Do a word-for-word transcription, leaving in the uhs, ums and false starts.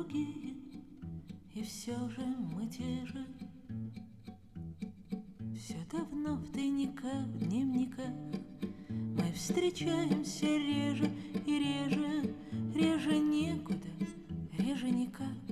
другие, и все же мы те же. Все давно в тайниках, в дневниках мы встречаемся реже и реже, реже некуда, реже никак.